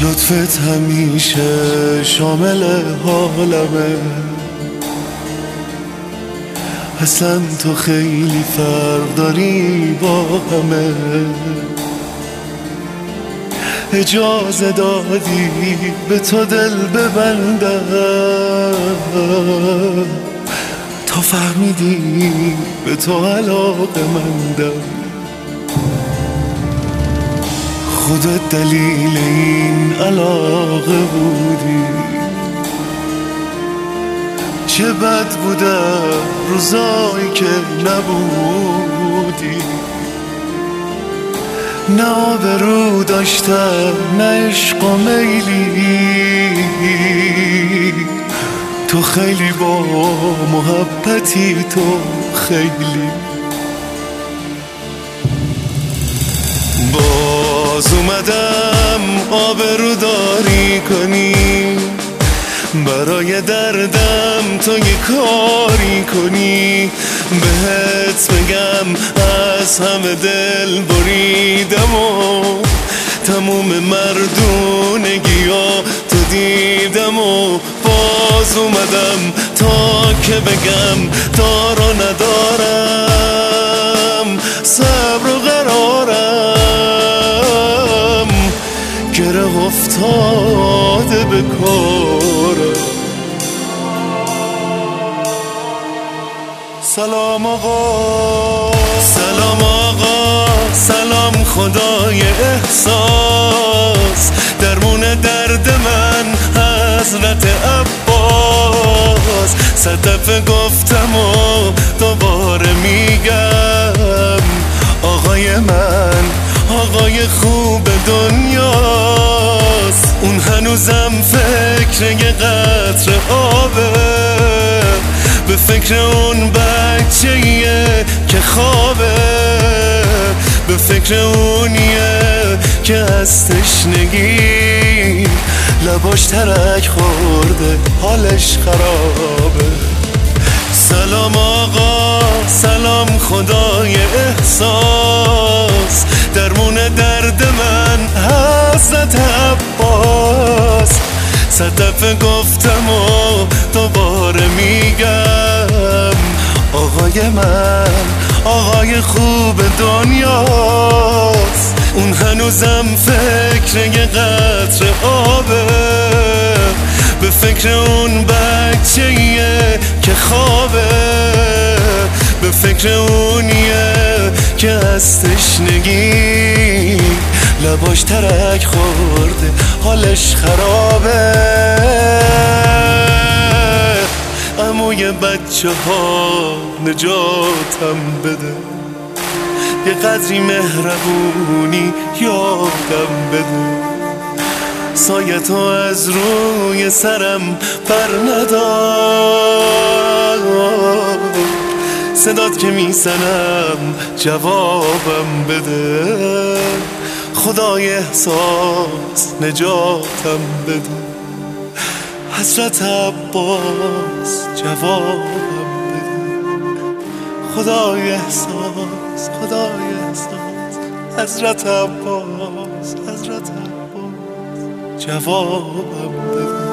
لطفت همیشه شامل حالمه، اصلا تو خیلی فرق داری با همه. اجازه دادی به تو دل ببندم، تا فهمیدی به تو علاقه مندم. خودت دلیل این علاقه بودی، چه بد بودم روزایی که نبودی. نه آبرو داشتم نه عشق و میلی، تو خیلی با محبتی، تو خیلی. باز اومدم آبرو داری کنی، برای دردم تو یه کاری کنی. بهت بگم از همه دل بریدم و تموم مردونگیا تو دیدم و باز اومدم تا که بگم دارو ندارم، صبر و قرارم گره افتاده به کارم. سلام آقا، سلام آقا، سلام خدای احساس، درمون درد من حضرت عباس. صد دفعه گفتم و دوباره میگم، آقای من آقای خوب دنیاست. اون هنوزم فکر یه قطره آبه، به فکر اون بچه‌ایه که خوابه، به فکر اونیه که از تشنگی لباش ترک خورده حالش خرابه. سلام آقا، سلام خدای احساس، درمون درد من حضرت عباس. صد دفعه گفتم و دوباره میگم، آقای من آقای خوب دنیاست. اون هنوزم فکر یه قطره آبه، به فکر اون بچه‌ایه که خوابه، به فکر اونیه که از تشنگی لباش ترک خورده حالش خرابه. عموی بچه ها نجاتم بده، یه قدری مهربونی یادم بده. سایه تو از روی سرم بر ندار، صدات که میزنم جوابم بده. خدای احساس نجاتم بده، حضرت عباس جوابم بده. خدای احساس، خدای احساس، حضرت عباس، حضرت عباس جوابم بده.